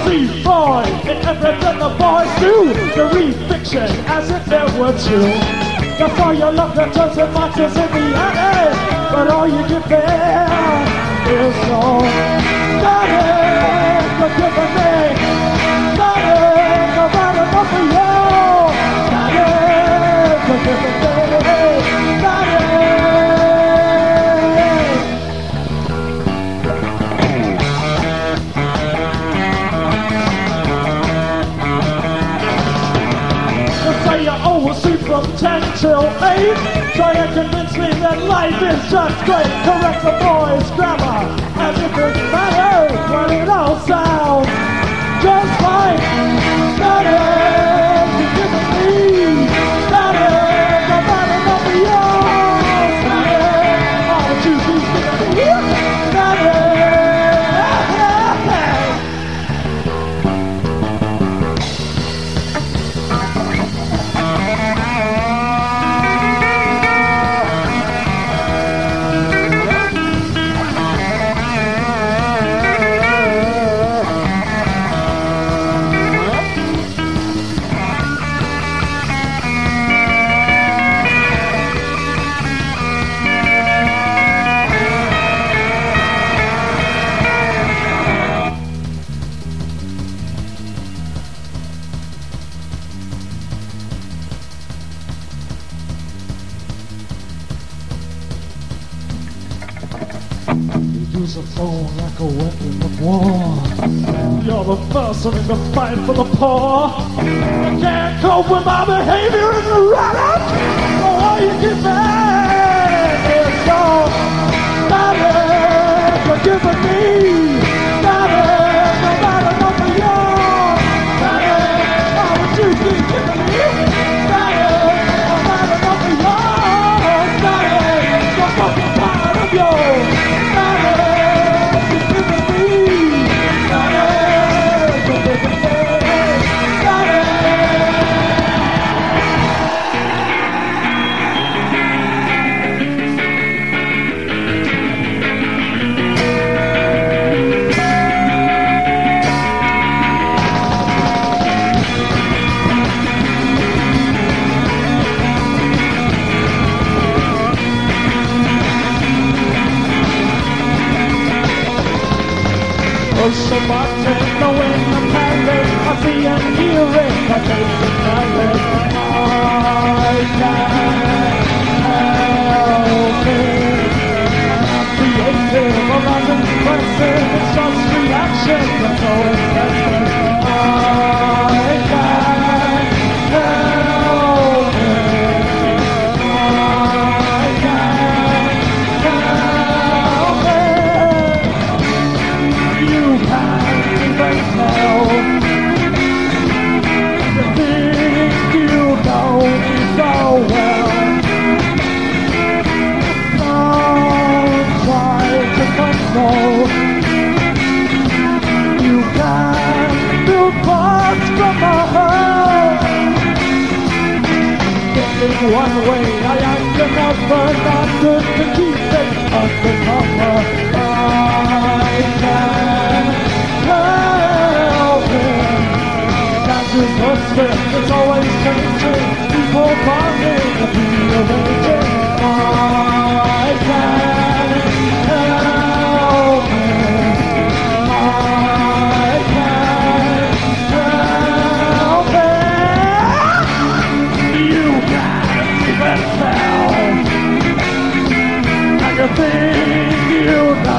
see Freud in everything the boys do. The read fiction as if there were two. That's all you love the turns and boxes in the attic. But all you get there is no static. You're giving me static. No matter what for you. Static. You're giving me static. From 10 till 8, try to convince me that life is just great. Correct the boys' grammar as if it matters when it all sounds just right. Static, you're giving me static, no matter what we are. Static, all the juice is giving me static. Use a phone like a weapon of war. You're the person in the fight for the poor. I can't cope with my behavior in the run-up. So all you get back is your static. You're giving me static, no matter what for you. Static, all the juice is giving me static, no matter what for you. Static, you're fucking part of you. So bartender in the palace, I see and hear it, I taste the palace. I can't help it. I'm creative, I'm not impressive, it's just reaction, that's so expensive. I can't help it. I can't help it. You can't even tell the things you know me so well. Don't try to console. You can't build parts from a hole. In one way, I act another, not good to keep it undercover. I can't help it. That's his perspective, it's always changing. People bonding, the people raging. I can't help it. I can't help it. You can't even tell. And you think you know.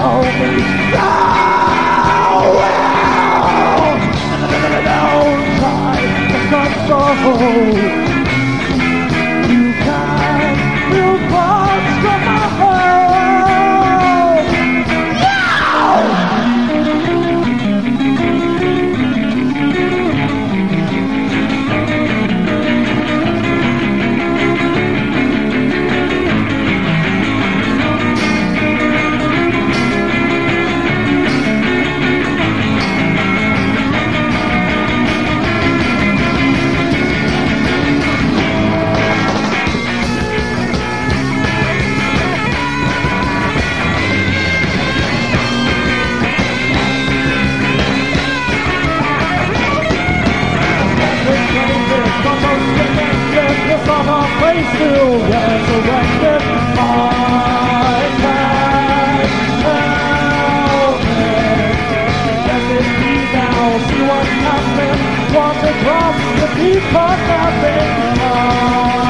nothing. Want to cross the deep of nothing.